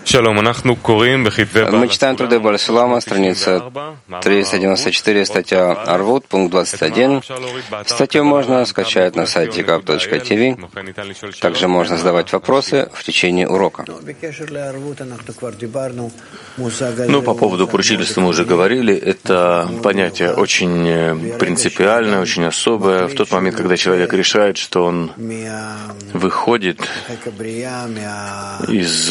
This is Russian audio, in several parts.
Мы читаем труды Бааль Сулама, страница 394, статья Арвут, пункт 21. Статью можно скачать на сайте gap.tv. Также можно задавать вопросы в течение урока. По поводу поручительства мы уже говорили. Это понятие очень принципиальное, очень особое. В тот момент, когда человек решает, что он выходит из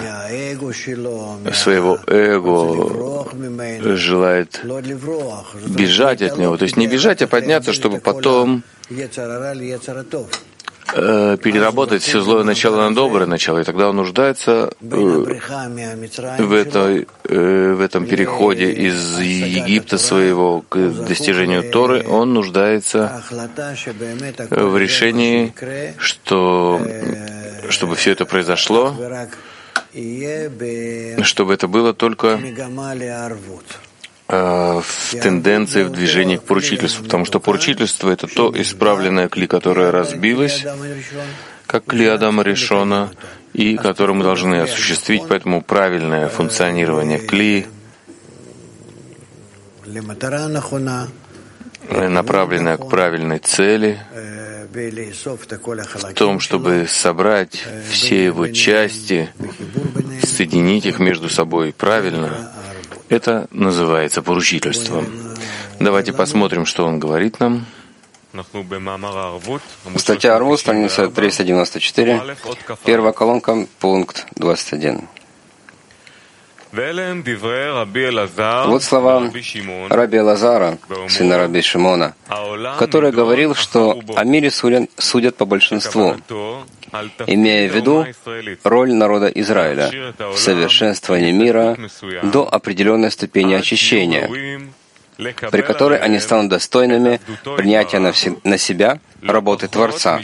своего эго, желает бежать от него. То есть не бежать, а подняться, чтобы потом переработать все злое начало на доброе начало. И тогда он нуждается в этом переходе из Египта своего к достижению Торы. Он нуждается в решении, чтобы все это произошло, чтобы это было только в тенденции, в движении к поручительству, потому что поручительство — это то исправленное кли, которое разбилось, как кли Адама Ришона, и которое мы должны осуществить, поэтому правильное функционирование кли, направленное к правильной цели, в том, чтобы собрать все его части, соединить их между собой правильно. Это называется поручительством. Давайте посмотрим, что он говорит нам. Статья Арвут, страница 394, первая колонка, пункт 21. Вот слова Раби Элазара, сына Раби Шимона, который говорил, что о мире судят по большинству, имея в виду роль народа Израиля в совершенствовании мира до определенной ступени очищения, при которой они станут достойными принятия на себя работы Творца,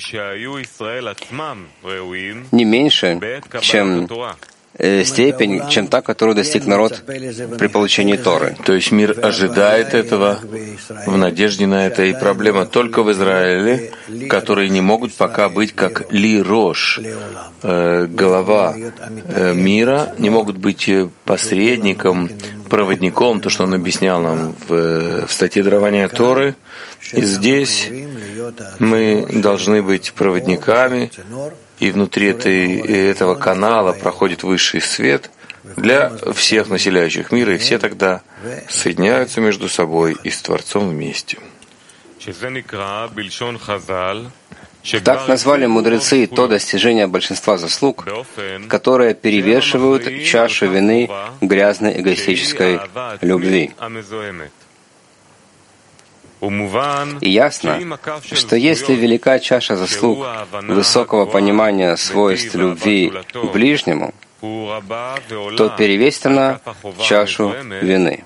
не меньше, чем степень, чем та, которую достиг народ при получении Торы. То есть мир ожидает этого, в надежде на это, и проблема только в Израиле, которые не могут пока быть как Ли-Рош, голова мира, не могут быть посредником, проводником, то, что он объяснял нам в статье дарования Торы. И здесь мы должны быть проводниками, и внутри этого канала проходит высший свет для всех населяющих мира, и все тогда соединяются между собой и с Творцом вместе. Так назвали мудрецы то достижение большинства заслуг, которые перевешивают чашу вины грязной эгоистической любви. И ясно, что если велика чаша заслуг высокого понимания свойств любви к ближнему, то перевесит она чашу вины.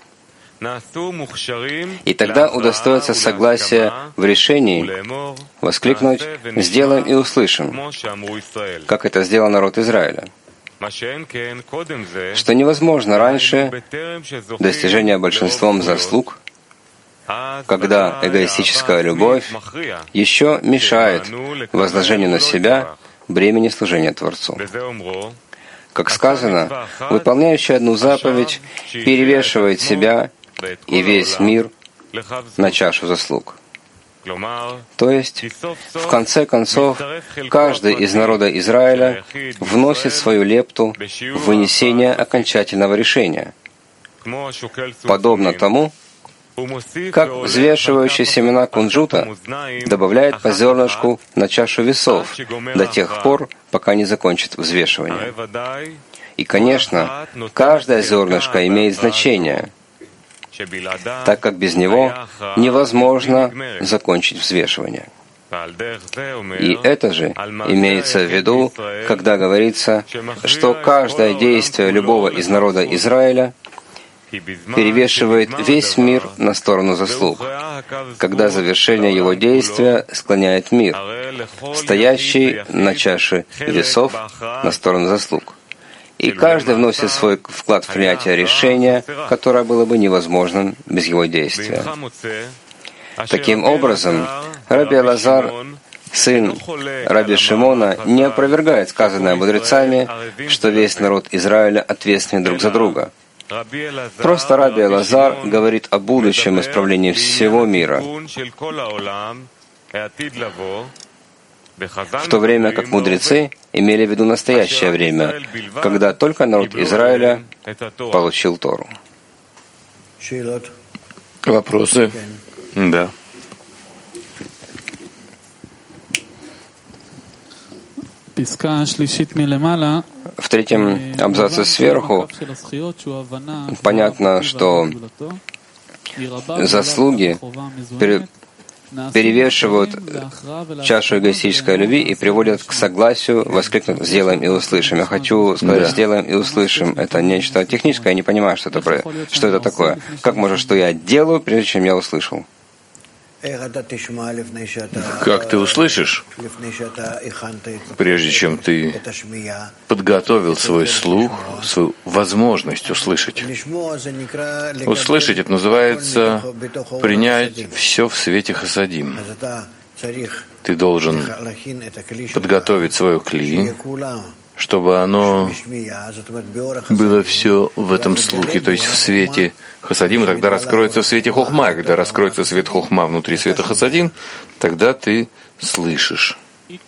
И тогда удостоится согласия в решении воскликнуть «Сделаем и услышим», как это сделал народ Израиля. Что невозможно раньше достижения большинством заслуг, когда эгоистическая любовь еще мешает возложению на себя бремени служения Творцу. Как сказано, выполняющий одну заповедь перевешивает себя и весь мир на чашу заслуг. То есть, в конце концов, каждый из народа Израиля вносит свою лепту в вынесение окончательного решения, подобно тому, как взвешивающий семена кунжута добавляет по зернышку на чашу весов до тех пор, пока не закончит взвешивание. И, конечно, каждое зернышко имеет значение, так как без него невозможно закончить взвешивание. И это же имеется в виду, когда говорится, что каждое действие любого из народа Израиля перевешивает весь мир на сторону заслуг, когда завершение его действия склоняет мир, стоящий на чаше весов на сторону заслуг. И каждый вносит свой вклад в принятие решения, которое было бы невозможным без его действия. Таким образом, Раби Элазар, сын Раби Шимона, не опровергает сказанное мудрецами, что весь народ Израиля ответственен друг за друга. Просто Раби Элазар говорит о будущем исправлении всего мира, в то время как мудрецы имели в виду настоящее время, когда только народ Израиля получил Тору. Вопросы? Да. В третьем абзаце сверху понятно, что заслуги перевешивают чашу эгоистической любви и приводят к согласию воскликнуть «сделаем и услышим». Я хочу сказать «сделаем и услышим». Это нечто техническое, я не понимаю, что это такое. Как может, что я делаю, прежде чем я услышал? Как ты услышишь, прежде чем ты подготовил свой слух, свою возможность услышать? Услышать — это называется принять все в свете хасадим. Ты должен подготовить свое кли, чтобы оно было все в этом слухе, то есть в свете хасадим, и тогда раскроется в свете хохма. И когда раскроется свет хохма внутри света хасадим, тогда ты слышишь.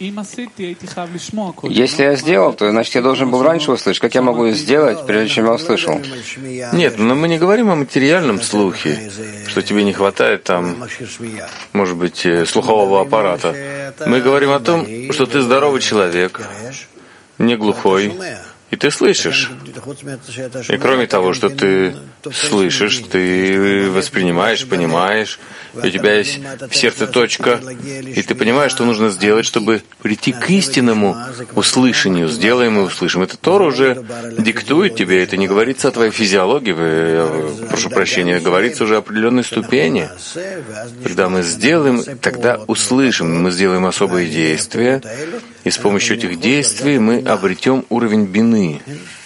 Если я сделал, то значит я должен был раньше услышать. Как я могу сделать, прежде чем я услышал? Нет, но мы не говорим о материальном слухе, что тебе не хватает там, может быть, слухового аппарата. Мы говорим о том, что ты здоровый человек, не глухой, и ты слышишь. И кроме того, что ты слышишь, ты воспринимаешь, понимаешь, и у тебя есть в сердце точка, и ты понимаешь, что нужно сделать, чтобы прийти к истинному услышанию. Сделаем и услышим. Это Тора уже диктует тебе, это не говорится о твоей физиологии, прошу прощения, говорится уже о определенной ступени. Когда мы сделаем, тогда услышим, мы сделаем особые действия, и с помощью этих действий мы обретем уровень бины.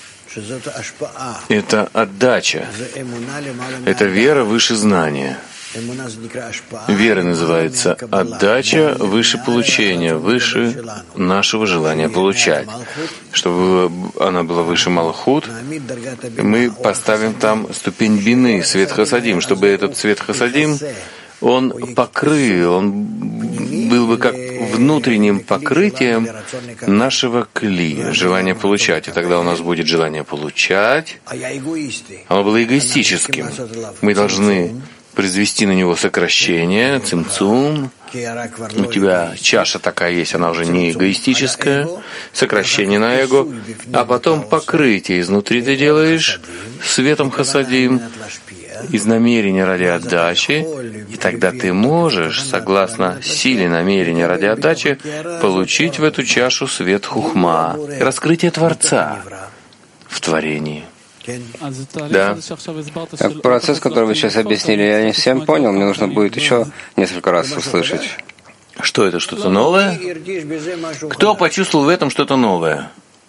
Это отдача, это вера выше знания. Вера называется отдача выше получения, выше нашего желания получать. Чтобы она была выше Малхут, мы поставим там ступень бины, свет хасадим, чтобы этот свет хасадим, он покрыл, он был бы как внутренним покрытием нашего кли, желания получать. И тогда у нас будет желание получать. Оно было эгоистическим. Мы должны произвести на него сокращение, цимцум. У тебя чаша такая есть, она уже не эгоистическая, сокращение на эго, а потом покрытие изнутри ты делаешь светом хасадим, из намерения ради отдачи, и тогда ты можешь, согласно силе намерения ради отдачи, получить в эту чашу свет хухма, раскрытие Творца в творении. Да. Процесс, который вы сейчас объяснили, я не всем понял, мне нужно будет еще несколько раз услышать. Что это, что-то новое? Кто почувствовал в этом что-то новое?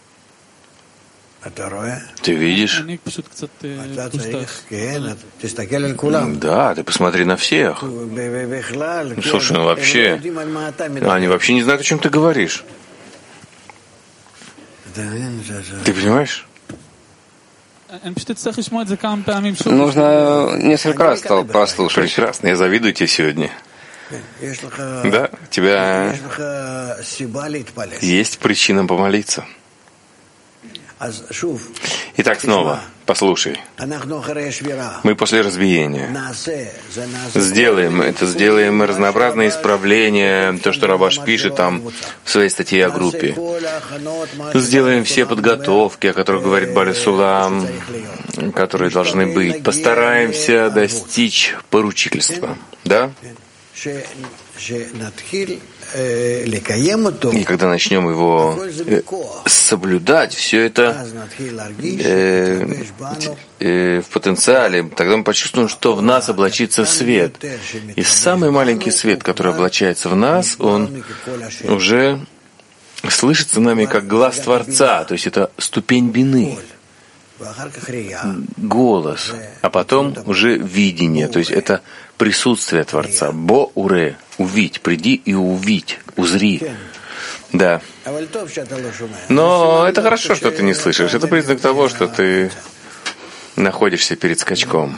Ты видишь? Да, ты посмотри на всех. Слушай, ну вообще, они вообще не знают, о чем ты говоришь. Ты понимаешь? Нужно несколько раз прослушать. Прекрасно, я завидую тебе сегодня. Да, у тебя есть причина помолиться. Итак, снова, послушай. Мы после разбиения сделаем мы разнообразные исправления, то, что Рабаш пишет там в своей статье о группе. Сделаем все подготовки, о которых говорит Бали Сулам, которые должны быть. Постараемся достичь поручительства. Да? И когда начнем его соблюдать, все это в потенциале, тогда мы почувствуем, что в нас облачится свет. И самый маленький свет, который облачается в нас, он уже слышится нами как глаз Творца, то есть это ступень бины, голос, а потом уже видение, то есть это присутствие Творца, бо-уре, увидь, приди и увидь, узри. Да. Но это хорошо, что ты не слышишь. Это признак того, что ты находишься перед скачком.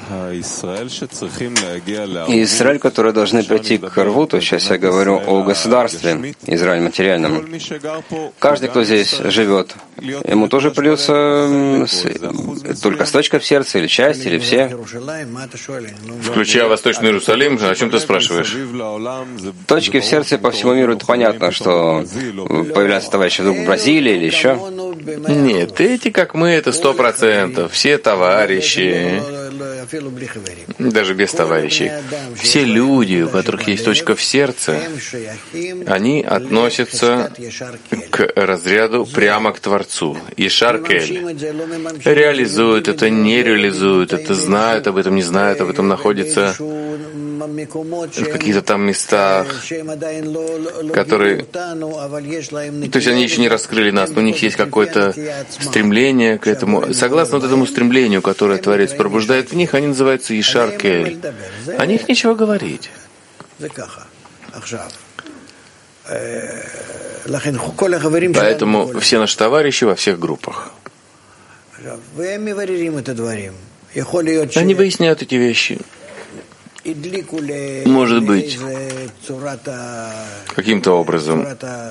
Израиль, которые должны прийти к Рвуту, сейчас я говорю о государстве, Израиль материальном. Каждый, кто здесь живет, ему тоже придется только строчка в сердце, или часть, или все. Включая Восточный Иерусалим, о чем ты спрашиваешь? Точки в сердце по всему миру, это понятно, что появляются товарищи вдруг в Бразилии или еще. Нет, эти, как мы, это 100%. Все товарищи, даже без товарищей. Все люди, у которых есть точка в сердце, они относятся к разряду прямо к Творцу. Ишар Кель. Реализуют это, не реализуют это, знают об этом, не знают об этом, находятся в каких-то там местах, которые... То есть они еще не раскрыли нас, но у них есть какое-то стремление к этому. Согласно вот этому стремлению, которое Творец пробуждает в них, они называются Ишар Кель. О них нечего говорить. Поэтому все наши товарищи во всех группах. Они выясняют эти вещи. Может быть, каким-то образом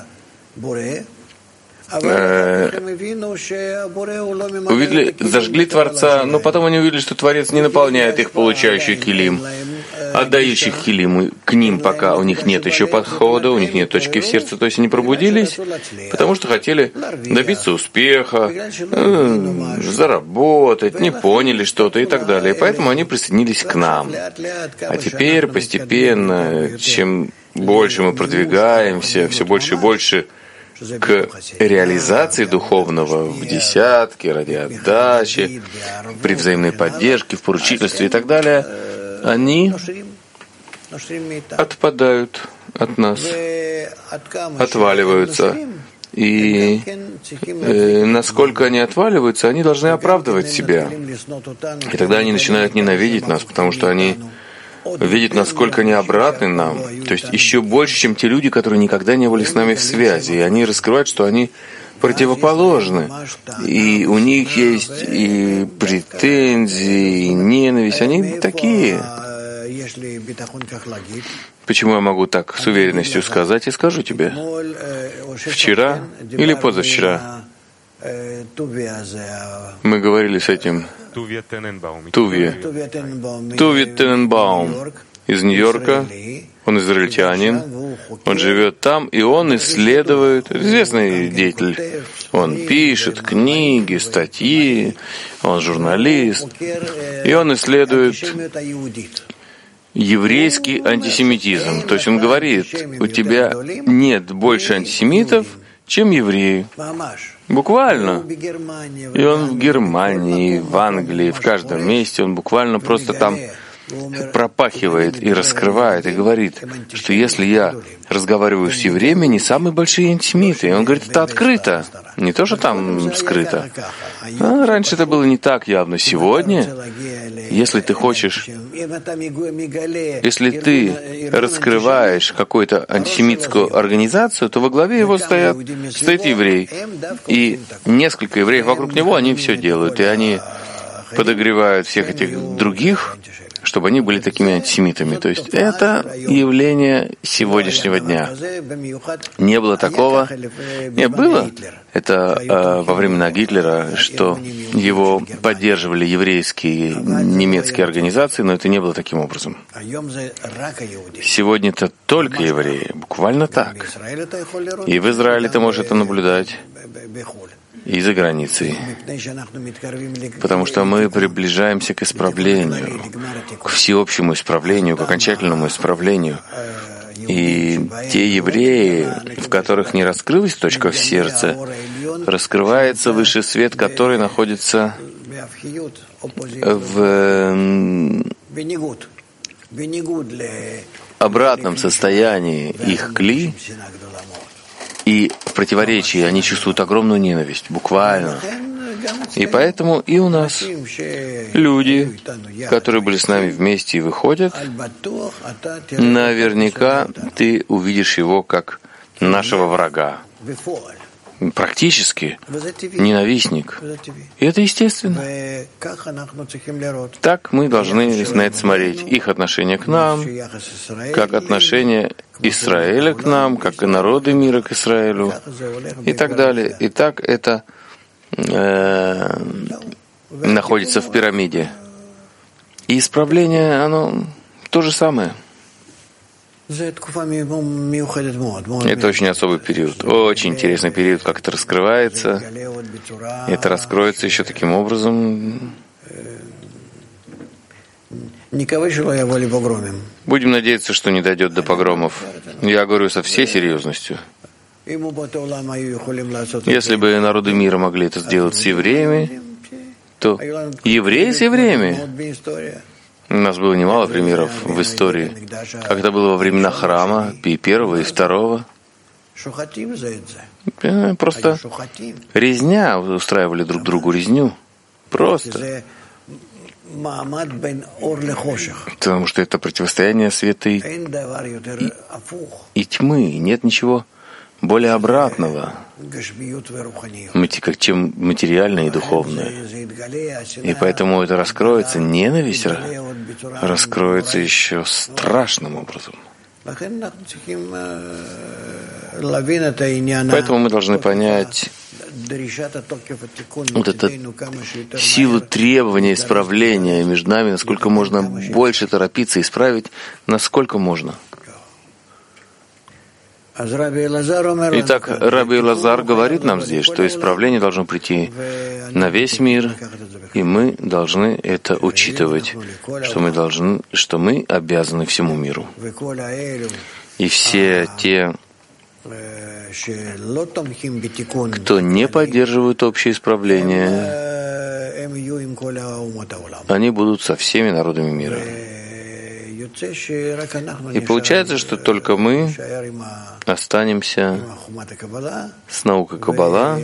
увидели, зажгли Творца, но потом они увидели, что Творец не наполняет их, получающих килим, отдающих килим к ним, пока у них нет еще подхода, у них нет точки в сердце, то есть они пробудились, потому что хотели добиться успеха, заработать, не поняли что-то и так далее. И поэтому они присоединились к нам. А теперь постепенно, чем больше мы продвигаемся, все больше и больше к реализации духовного в десятке, ради отдачи, при взаимной поддержке, в поручительстве и так далее, они отпадают от нас, отваливаются. И насколько они отваливаются, они должны оправдывать себя. И тогда они начинают ненавидеть нас, потому что они видят, насколько они обратны нам, то есть еще больше, чем те люди, которые никогда не были с нами в связи. И они раскрывают, что они противоположны. И у них есть и претензии, и ненависть. Они такие. Почему я могу так с уверенностью сказать и скажу тебе? Вчера или позавчера мы говорили с этим Туви Тененбаум из Нью-Йорка. Он израильтянин, он живет там, и он исследует, известный деятель. Он пишет книги, статьи, он журналист, и он исследует еврейский антисемитизм. То есть он говорит, у тебя нет больше антисемитов, чем евреи. Буквально. И он в Германии, в Англии, в каждом месте, он буквально просто там пропахивает и раскрывает, и говорит, что если я разговариваю с евреями, они самые большие антисемиты. И он говорит, это открыто, не то, что там скрыто. А раньше это было не так явно. Сегодня, если ты хочешь, если ты раскрываешь какую-то антисемитскую организацию, то во главе его стоит еврей. И несколько евреев вокруг него, они все делают. И они подогревают всех этих других, чтобы они были такими антисемитами. То есть это явление сегодняшнего дня. Не было такого. Не было. Это во времена Гитлера, что его поддерживали еврейские немецкие организации, но это не было таким образом. Сегодня это только евреи. Буквально так. И в Израиле ты можешь это наблюдать. И за границей. Потому что мы приближаемся к исправлению, к всеобщему исправлению, к окончательному исправлению. И те евреи, в которых не раскрылась точка в сердце, раскрывается высший свет, который находится в обратном состоянии их кли, и в противоречии они чувствуют огромную ненависть, буквально. И поэтому и у нас люди, которые были с нами вместе и выходят, наверняка ты увидишь его как нашего врага. Практически ненавистник. И это естественно. Так мы должны на это смотреть. Их отношение к нам, как отношение Израиля к нам, как и народы мира к Израилю, и так далее. И так это находится в пирамиде. И исправление, оно то же самое. Это очень особый период, очень интересный период, как это раскрывается. Это раскроется еще таким образом. Будем надеяться, что не дойдет до погромов. Я говорю со всей серьезностью. Если бы народы мира могли это сделать с евреями, то евреи с евреями. У нас было немало примеров в истории, когда было во времена храма, и первого, и второго. Просто резня, устраивали друг другу резню. Просто. Потому что это противостояние света и тьмы. Нет ничего более обратного, чем материальное и духовное. И поэтому это раскроется, ненависть раскроется еще страшным образом. Поэтому мы должны понять вот эту силу требования исправления между нами, насколько можно больше торопиться исправить, насколько можно. Итак, Раби Элазар говорит нам здесь, что исправление должно прийти на весь мир, и мы должны это учитывать, что мы обязаны всему миру. И все те, кто не поддерживает общее исправление, они будут со всеми народами мира. И получается, что только мы останемся с наукой Каббала,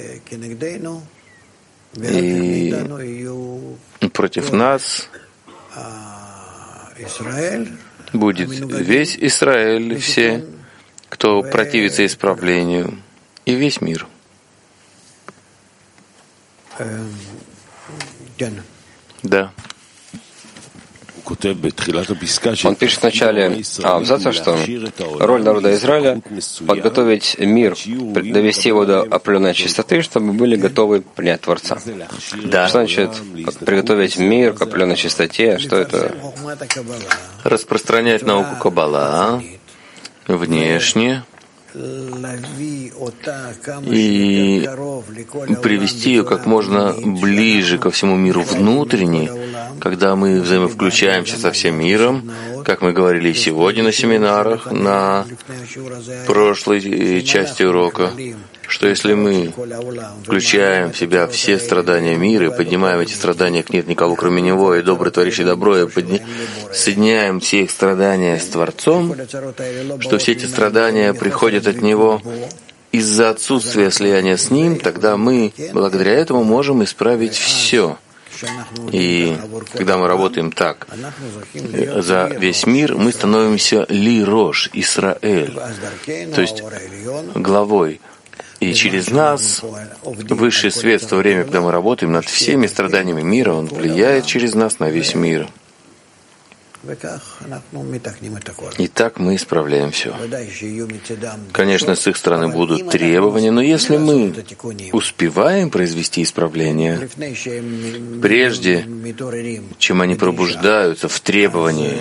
и против нас будет весь Израиль, все, кто противится исправлению, и весь мир. Да. Он пишет в начале абзаца, что роль народа Израиля — подготовить мир, довести его до определенной чистоты, чтобы были готовы принять Творца. Да. Что значит приготовить мир к определенной чистоте? Что это? Распространять науку Каббала внешне и привести ее как можно ближе ко всему миру внутренне, когда мы взаимовключаемся со всем миром, как мы говорили и сегодня на семинарах, на прошлой части урока, что если мы включаем в себя все страдания мира и поднимаем эти страдания к нет никого кроме Него, и добрый творящий добро, и соединяем все их страдания с Творцом, что все эти страдания приходят от Него из-за отсутствия слияния с Ним, тогда мы благодаря этому можем исправить все. И когда мы работаем так за весь мир, мы становимся Ли Рош, Исраэль, то есть главой. И через нас высший свет в то время, когда мы работаем над всеми страданиями мира, он влияет через нас на весь мир. И так мы исправляем все. Конечно, с их стороны будут требования, но если мы успеваем произвести исправление, прежде чем они пробуждаются в требовании,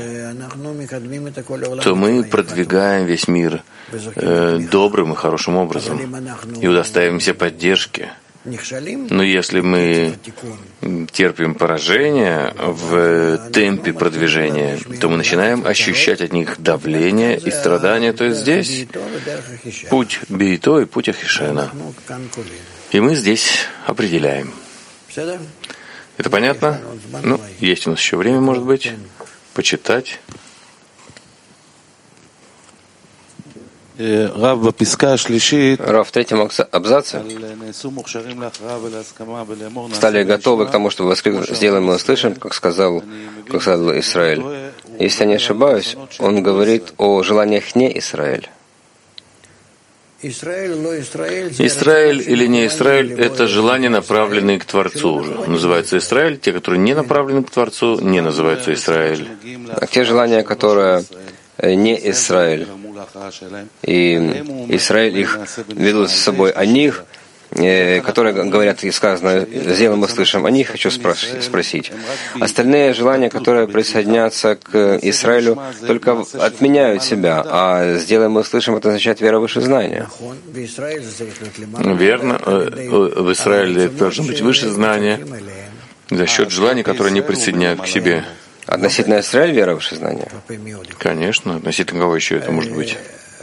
то мы продвигаем весь мир добрым и хорошим образом и удостаиваемся поддержки. Но если мы терпим поражение в темпе продвижения, то мы начинаем ощущать от них давление и страдания. То есть здесь путь Бейто и путь Ахишена. И мы здесь определяем. Это понятно? Ну, есть у нас еще время, может быть, почитать. Рав, в третьем абзаце стали готовы к тому, чтобы воскликнуть «Сделаем и услышим», как сказал Израиль. Если я не ошибаюсь, он говорит о желаниях не Израиль. Израиль или не Израиль — это желания, направленные к Творцу уже. Называется Израиль. Те, которые не направлены к Творцу, не называются Израиль. А те желания, которые не Израиль, и Израиль их ведут с собой, о них, которые говорят, и сказано, сделаем и слышим, о них хочу спросить. Остальные желания, которые присоединятся к Израилю, только отменяют себя, а сделаем и слышим, это означает вера выше знания. Верно. В Израиле должно быть выше знания за счет желаний, которые не присоединяют к себе. Относительно Израиля вера выше знания? Конечно. Относительно кого еще это может быть?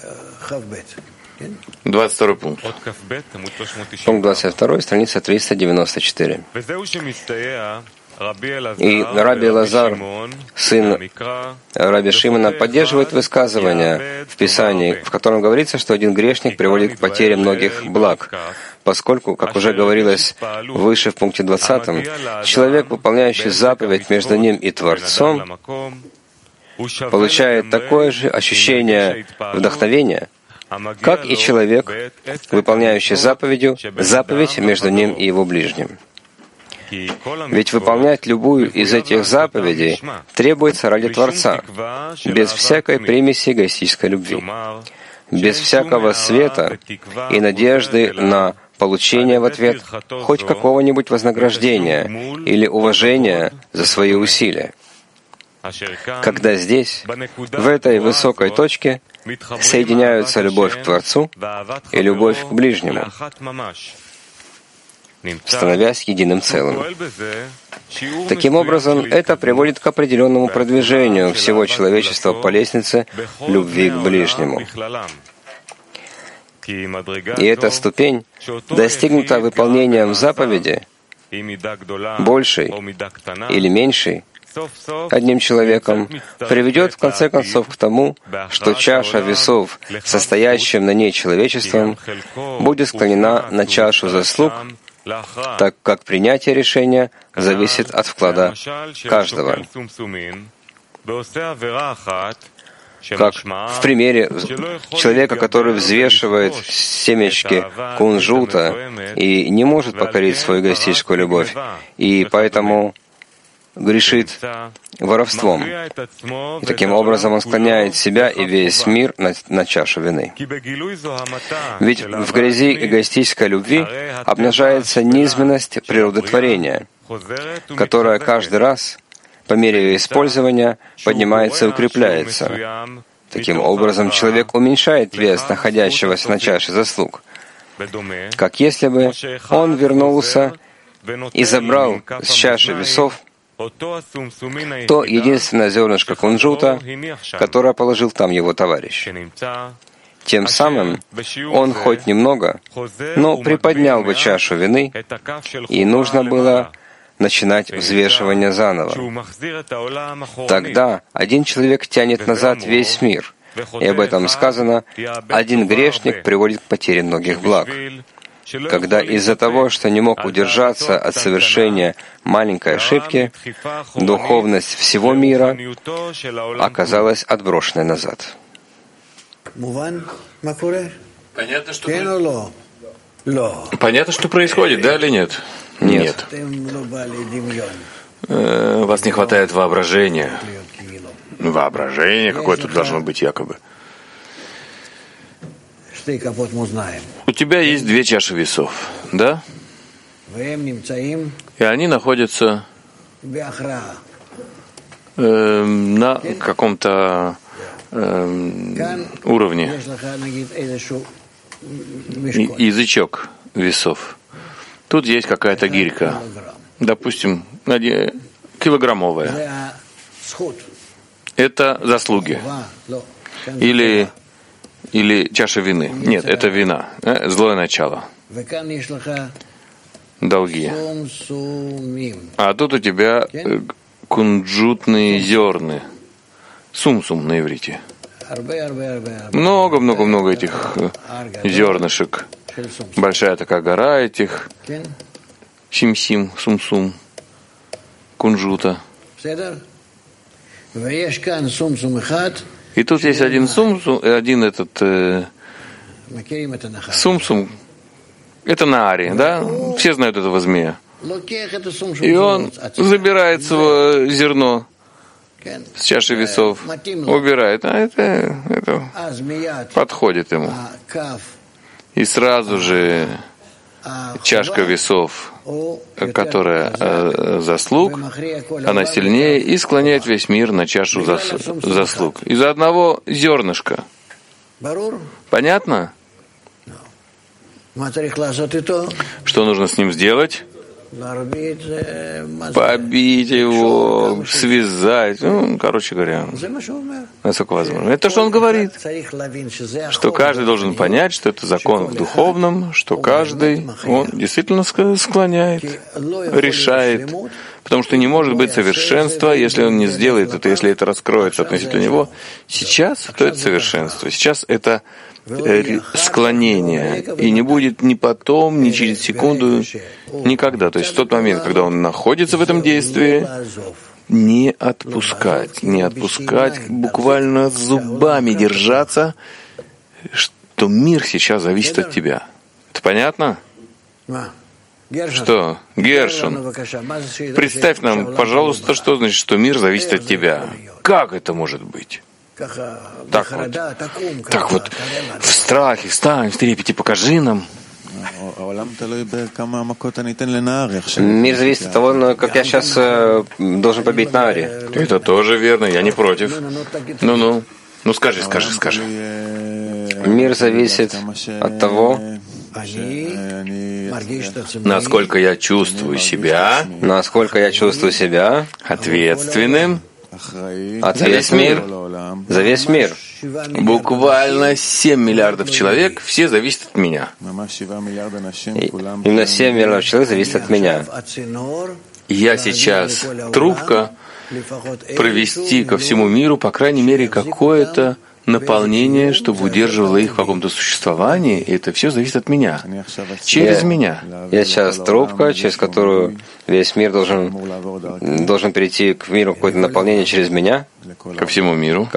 22 пункт. Пункт 22, страница 394. И Раби Элазар, сын Раби Шимона, поддерживает высказывание в Писании, в котором говорится, что один грешник приводит к потере многих благ, поскольку, как уже говорилось выше в пункте 20, человек, выполняющий заповедь между ним и Творцом, получает такое же ощущение вдохновения, как и человек, выполняющий заповедь между ним и его ближним. Ведь выполнять любую из этих заповедей требуется ради Творца, без всякой примеси эгоистической любви, без всякого света и надежды на получение в ответ хоть какого-нибудь вознаграждения или уважения за свои усилия. Когда здесь, в этой высокой точке, соединяются любовь к Творцу и любовь к ближнему, становясь единым целым. Таким образом, это приводит к определенному продвижению всего человечества по лестнице любви к ближнему. И эта ступень достигнута выполнением заповеди, большей или меньшей, одним человеком, приведет в конце концов к тому, что чаша весов, состоящая на ней человечеством, будет склонена на чашу заслуг, так как принятие решения зависит от вклада каждого. Как в примере человека, который взвешивает семечки кунжута и не может покорить свою эгоистическую любовь, и поэтому грешит воровством. И таким образом он склоняет себя и весь мир на чашу вины. Ведь в грязи эгоистической любви обнажается низменность природы творения, которая каждый раз, по мере ее использования, поднимается и укрепляется. Таким образом, человек уменьшает вес находящегося на чаше заслуг, как если бы он вернулся и забрал с чаши весов то единственное зернышко кунжута, которое положил там его товарищ. Тем самым он хоть немного, но приподнял бы чашу вины, и нужно было начинать взвешивание заново. Тогда один человек тянет назад весь мир, и об этом сказано, один грешник приводит к потере многих благ. Когда из-за того, что не мог удержаться от совершения маленькой ошибки, духовность всего мира оказалась отброшенной назад. Понятно, что происходит, да или нет? Нет. У вас не хватает воображения. Воображение какое тут должно быть якобы. У тебя есть две чаши весов, да? И они находятся на каком-то уровне. Язычок весов. Тут есть какая-то гирька, допустим, килограммовая. Это заслуги. Или чаша вины. Нет, это вина. Злое начало. Долги. А тут у тебя кунжутные зерны. Сум-сум на иврите. Много-много-много этих зернышек. Большая такая гора этих сим-сим, сум-сум, кунжута. И тут есть один сум-сум, один этот сум-сум. Это Наари, да? Все знают этого змея. И он забирает свое зерно с чаши весов, убирает, а это подходит ему. И сразу же чашка весов, которая заслуг, она сильнее и склоняет весь мир на чашу заслуг. Из-за одного зернышка. Понятно? Что нужно с ним сделать? Побить его, связать, короче говоря, насколько возможно. Это то, что он говорит, что каждый должен понять, что это закон в духовном, что каждый, он действительно склоняет, решает, потому что не может быть совершенства, если он не сделает это, если это раскроется относительно него. Сейчас, то это совершенство. Сейчас это склонение, и не будет ни потом, ни через секунду, никогда. То есть в тот момент, когда он находится в этом действии, не отпускать, буквально зубами держаться, что мир сейчас зависит от тебя. Это понятно? Что? Гершон, представь нам, пожалуйста, что значит, что мир зависит от тебя. Как это может быть? Так вот, в страхе, встань, в трепете, покажи нам. Мир зависит от того, как я сейчас должен побить Наари. Это тоже верно, я не против. Ну, скажи. Мир зависит от того, насколько я чувствую себя ответственным за весь мир. Буквально 7 миллиардов человек, все зависят от меня. Именно 7 миллиардов человек зависят от меня. Я сейчас трубка провести ко всему миру, по крайней мере, какое-то наполнение, чтобы удерживало их в каком-то существовании, и это все зависит от меня. Через меня. Я сейчас трубка, через которую весь мир должен перейти к миру, какое-то наполнение через меня. Ко всему миру.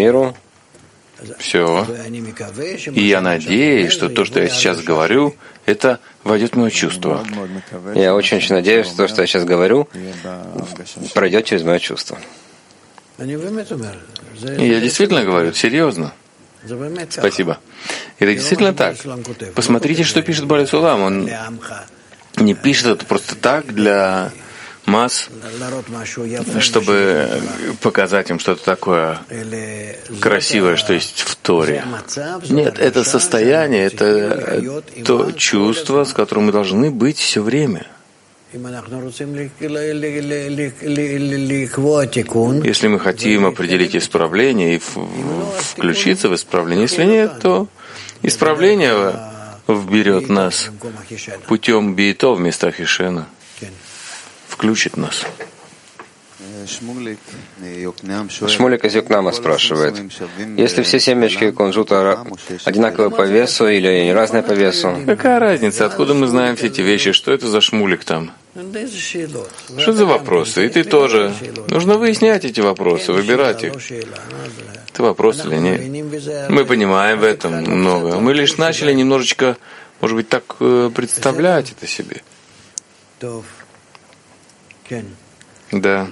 Все. И я надеюсь, что то, что я сейчас говорю, это войдет в мое чувство. Я очень надеюсь, что то, что я сейчас говорю, пройдет через мое чувство. И я действительно говорю, серьезно. Спасибо. Это действительно так. Посмотрите, что пишет Бааль Сулам. Он не пишет это просто так для масс, чтобы показать им что-то такое красивое, что есть в Торе. Нет, это состояние, это то чувство, с которым мы должны быть все время. Если мы хотим определить исправление и включиться в исправление, если нет, то исправление вберет нас путем биито вместо Ахишена, включит нас. Шмулик из Йокнама спрашивает, если все семечки кунжута одинаковые по весу или разные по весу? Какая разница? Откуда мы знаем все эти вещи? Что это за шмулик там? Что за вопросы? И ты тоже. Нужно выяснять эти вопросы, выбирать их. Это вопрос или нет? Мы понимаем в этом много. Мы лишь начали немножечко, может быть, так представлять это себе. Да.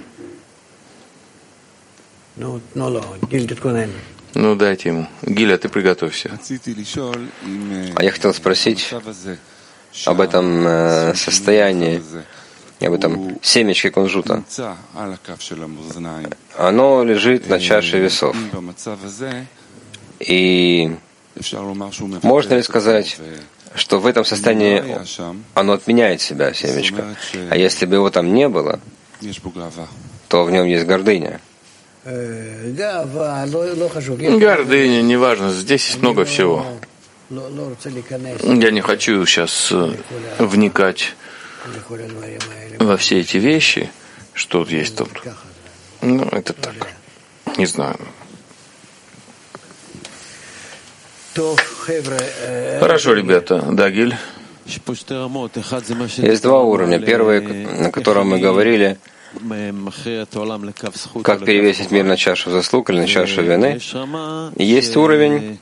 Ну, дайте ему. Гиля, ты приготовься. А я хотел спросить об этом состоянии, об этом семечке кунжута. Оно лежит на чаше весов. И можно ли сказать, что в этом состоянии оно отменяет себя, семечко? А если бы его там не было, то в нем есть гордыня. Гордыня, неважно, здесь есть много всего. Я не хочу сейчас вникать во все эти вещи, что есть тут. Ну, это так. Не знаю. Хорошо, ребята. Да, Гиль? Есть два уровня. Первый, на котором мы говорили, как перевесить мир на чашу заслуг или на чашу вины. И есть уровень,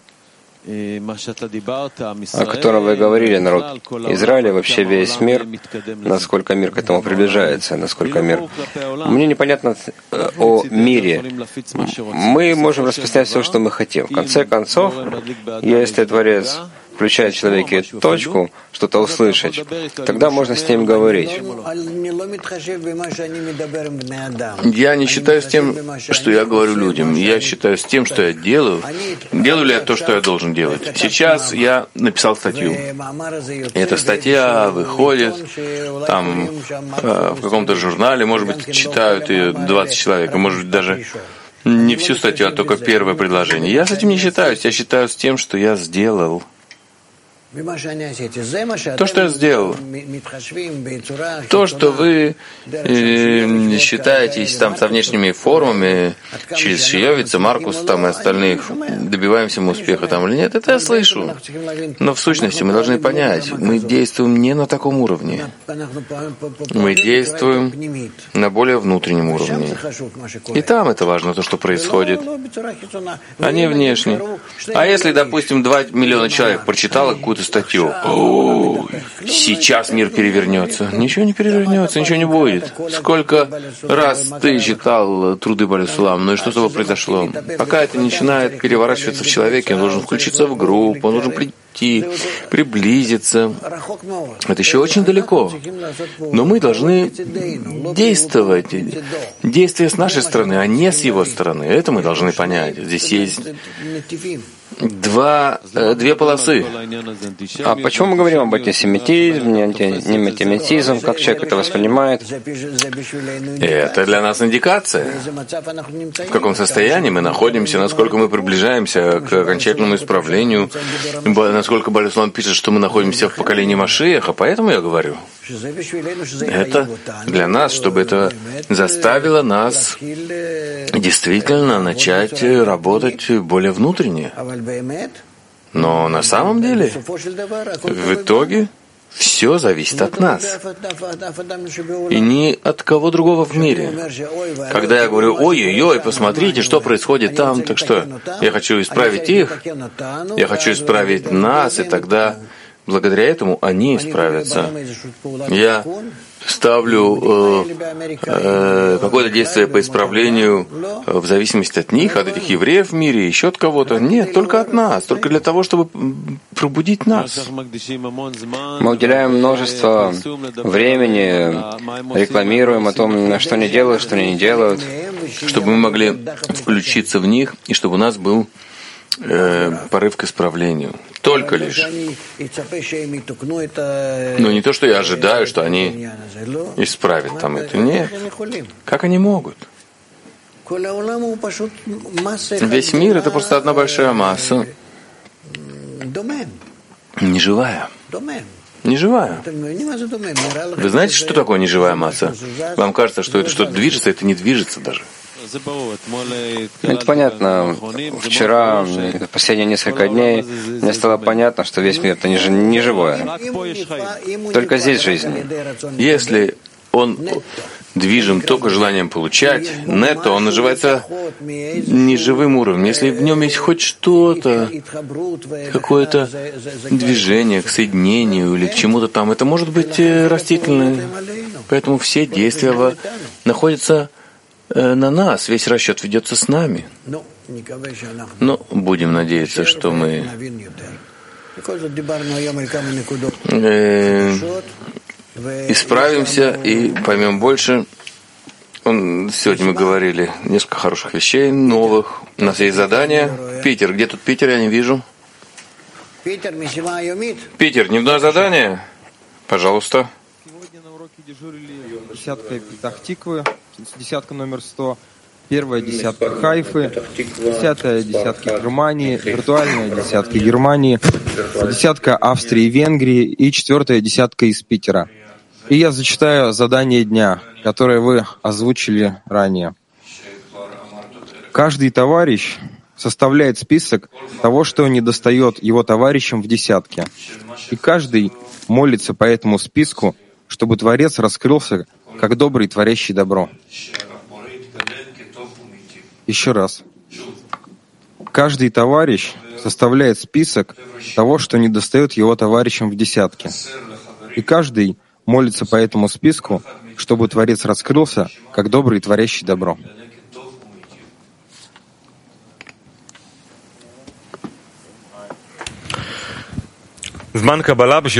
о котором вы говорили, народ Израиля, вообще весь мир, насколько мир к этому приближается, насколько мир. Мне непонятно о мире. Мы можем распространять все, что мы хотим. В конце концов, если Творец включает в человеке точку, что-то услышать, тогда можно с ним говорить. Я не считаю с тем, что я говорю людям. Я считаю с тем, что я делаю. Делаю ли я то, что я должен делать? Сейчас я написал статью. И эта статья выходит там в каком-то журнале, может быть, читают ее 20 человек, а может быть, даже не всю статью, а только первое предложение. Я с этим не считаюсь. Я считаю с тем, что я сделал. То, что я сделал, то, что вы считаетесь там со внешними формами, через Шиевица, Маркус там и остальных, добиваемся мы успеха там или нет, это я слышу. Но в сущности мы должны понять, мы действуем не на таком уровне. Мы действуем на более внутреннем уровне. И там это важно, то, что происходит, а не внешне. А если, допустим, 2 миллиона человек прочитало какую-то статью. Сейчас мир перевернется. Ничего не перевернется, ничего не будет. Сколько раз ты читал труды Бааль СУЛАМ, ну и что с тобой произошло? Пока это начинает переворачиваться в человеке, он должен включиться в группу, он должен прийти, приблизиться. Это еще очень далеко. Но мы должны действовать. Действия с нашей стороны, а не с его стороны. Это мы должны понять. Здесь есть две полосы. А почему мы говорим об антисемитизме, не антисемитизм, как человек это воспринимает? Это для нас индикация. В каком состоянии мы находимся, насколько мы приближаемся к окончательному исправлению, насколько Бааль СУЛАМ пишет, что мы находимся в поколении Машиаха, поэтому я говорю. Это для нас, чтобы это заставило нас действительно начать работать более внутренне. Но на самом деле, в итоге, все зависит от нас. И ни от кого другого в мире. Когда я говорю, ой-ой-ой, посмотрите, что происходит там, так что я хочу исправить их, я хочу исправить нас, и тогда благодаря этому они исправятся. Я ставлю какое-то действие по исправлению в зависимости от них, от этих евреев в мире, еще от кого-то. Нет, только от нас, только для того, чтобы пробудить нас. Мы уделяем множество времени, рекламируем о том, что они делают, что они не делают. Чтобы мы могли включиться в них, и чтобы у нас был порыв к исправлению. Только лишь. Но не то, что я ожидаю, что они исправят там это. Нет. Как они могут? Весь мир — это просто одна большая масса. Неживая. Неживая. Вы знаете, что такое неживая масса? Вам кажется, что это что-то движется, это не движется даже. Это понятно. Вчера, последние несколько дней, мне стало понятно, что весь мир — это не живое. Только здесь жизнь. Если он движим только желанием получать, нетто, он называется неживым уровнем. Если в нем есть хоть что-то, какое-то движение к соединению или к чему-то там, это может быть растительное. Поэтому все действия находятся на нас, весь расчет ведется с нами. Но будем надеяться, что мы исправимся и поймем больше. Сегодня мы говорили несколько хороших вещей, новых. У нас есть задание. Питер, где тут Питер? Я не вижу. Питер, дневное задание? Пожалуйста. Десятка Петах-Тиквы, десятка номер 100, первая десятка Хайфы, 10-я десятка Германии, виртуальная десятка Германии, десятка Австрии и Венгрии и 4-я десятка из Питера. И я зачитаю задание дня, которое вы озвучили ранее. Каждый товарищ составляет список того, что недостает его товарищам в десятке. И каждый молится по этому списку, чтобы Творец раскрылся как добрый, творящий добро. Еще раз. Каждый товарищ составляет список того, что недостает его товарищам в десятке. И каждый молится по этому списку, чтобы Творец раскрылся как добрый, творящий добро. Каббала в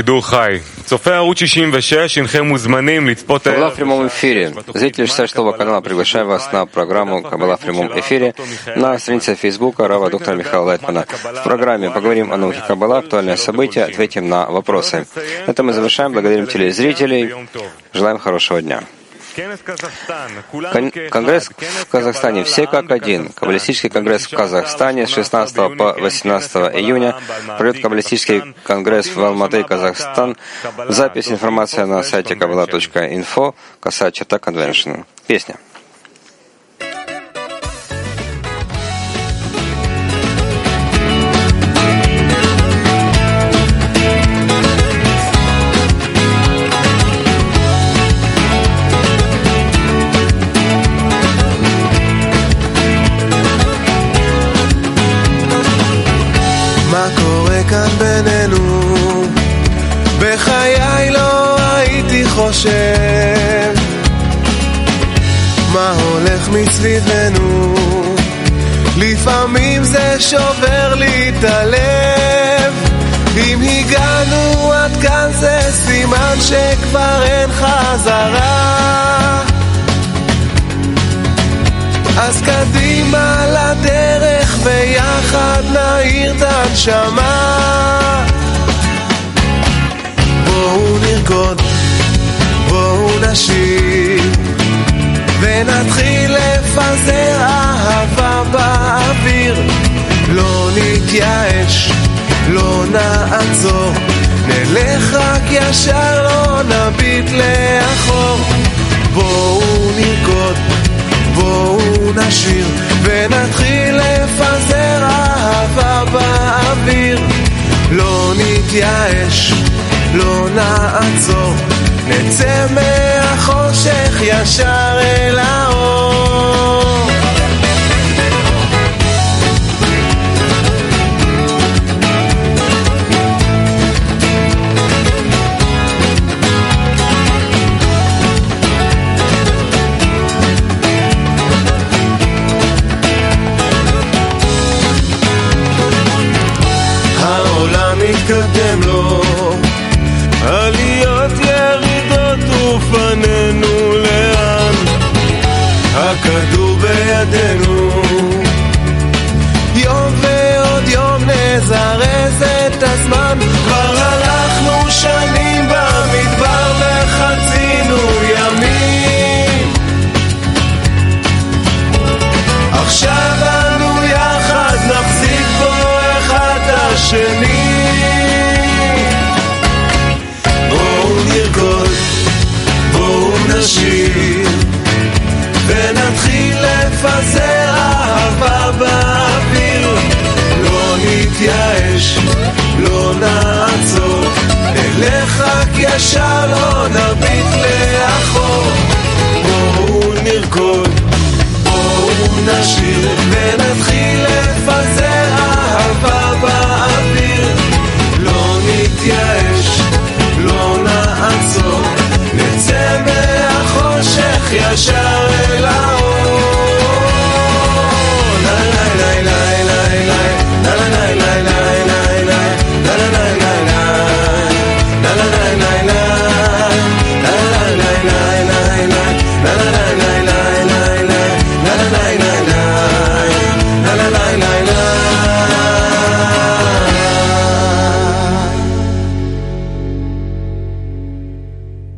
прямом эфире. Зрители 66-го канала, приглашаю вас на программу «Каббала в прямом эфире» на странице Фейсбука Рава доктора Михаила Лайтмана. В программе поговорим о науке Каббала, актуальные события, ответим на вопросы. На этом мы завершаем. Благодарим телезрителей. Желаем хорошего дня. Конгресс в Казахстане. Все как один. Каббалистический конгресс в Казахстане с 16 по 18 июня. Пройдет Каббалистический конгресс в Алматы, Казахстан. Запись, информация на сайте kabbalah.info. Касая черта конвеншн. Песня. מה קורה כאן בינינו? בחיי לא הייתי חושב מה הולך מסביבנו. לפעמים זה שובר לי את הלב. אם הגענו עד כאן זה סימן שכבר אין חזרה. אז קדימה לדרך ביחד נעיר את הנשמה. בואו נרקוד, בואו נשיר ונתחיל לפזר אהבה באוויר. לא נתייאש, לא נעצור, נלך רק ישר, לא נביט לאחור. בואו נרקוד, בואו נשיר ונתחיל לפזר אהבה באוויר. לא נתייאש, לא נעצור, נצא מהחושך ישר אל האור. מתקדם לו עליות ירידות ופנינו לאן. הכדור בידינו, יום ועוד יום נזרז את הזמן. כבר הלכנו שנים במדבר וחצינו ימים. עכשיו אנו יחד נחזיק בו אחד השני. נרקוד, בואו נשיר ונתחיל לפזר אהבה באוויר. לא נתייאש, לא נעצור, נלך רק ישר, לא נביט לאחור. בואו נרקוד, בואו נשיר ונתחיל לפזר אהבה באוויר. לא נתייאש, לא נעצור, נצא מהחושך ישר אל האור.